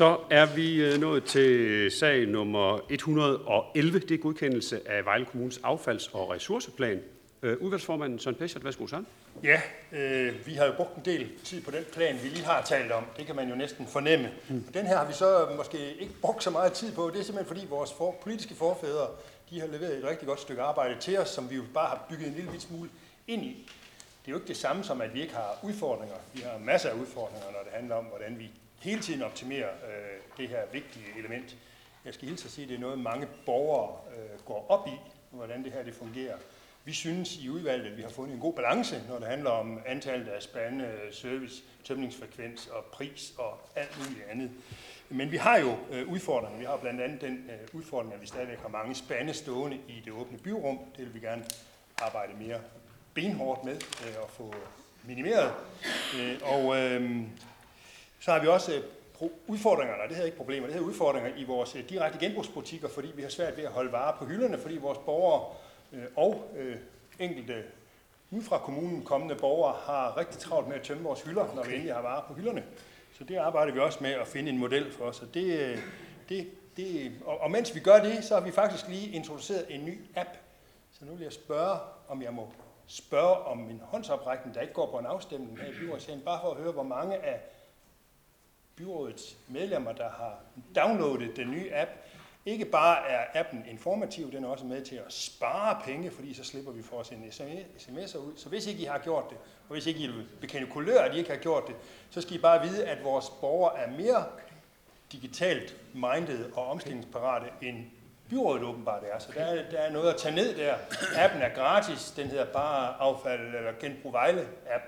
Så er vi nået til sag nummer 111. Det er godkendelse af Vejle Kommunes affalds- og ressourceplan. Udvalgsformanden Søren Pechert, værsgo Søren. Ja, vi har jo brugt en del tid på den plan, vi lige har talt om. Det kan man jo næsten fornemme. Den her har vi så måske ikke brugt så meget tid på. Det er simpelthen fordi vores politiske forfædre, de har leveret et rigtig godt stykke arbejde til os, som vi jo bare har bygget en lille smule ind i. Det er jo ikke det samme som, at vi ikke har udfordringer. Vi har masser af udfordringer, når det handler om, hvordan vi hele tiden optimerer det her vigtige element. Jeg skal hilse at sige, at det er noget, mange borgere går op i, hvordan det her det fungerer. Vi synes i udvalget, at vi har fundet en god balance, når det handler om antallet af spande, service, tømningsfrekvens og pris og alt muligt andet. Men vi har jo udfordringer. Vi har blandt andet den udfordring, at vi stadigvæk har mange spande stående i det åbne byrum. Det vil vi gerne arbejde mere benhårdt med at få minimeret. Så har vi også udfordringer, det hedder ikke problemer, det hedder udfordringer i vores direkte genbrugsbutikker, fordi vi har svært ved at holde varer på hylderne, fordi vores borgere og enkelte ud fra kommunen kommende borgere har rigtig travlt med at tømme vores hylder, når vi endelig har varer på hylderne. Så det arbejder vi også med at finde en model for os. Og mens vi gør det, så har vi faktisk lige introduceret en ny app. Så nu vil jeg spørge, om jeg må spørge om min håndsoprækning, der ikke går på en afstemning her i byrådssalen, bare for at høre, hvor mange af byrådets medlemmer, der har downloadet den nye app. Ikke bare er appen informativ, den er også med til at spare penge, fordi så slipper vi for at sende sms'er ud. Så hvis ikke I har gjort det, og hvis ikke I vil bekende kulør, at I ikke har gjort det, så skal I bare vide, at vores borgere er mere digitalt minded og omstillingsparate end byrådet åbenbart er. Så der er noget at tage ned der. Appen er gratis, den hedder bare affald eller Genbrug Vejle app.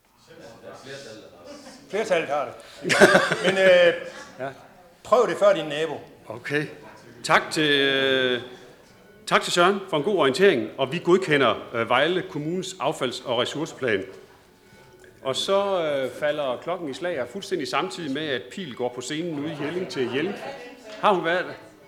Flertallet har det. Men prøv det før din nabo. Okay. Tak til Søren for en god orientering, og vi godkender Vejle Kommunes affalds- og ressourceplan. Og så falder klokken i slag fuldstændig samtidig med, at Pil går på scenen ude i Jelling til Jelling. Har hun været det?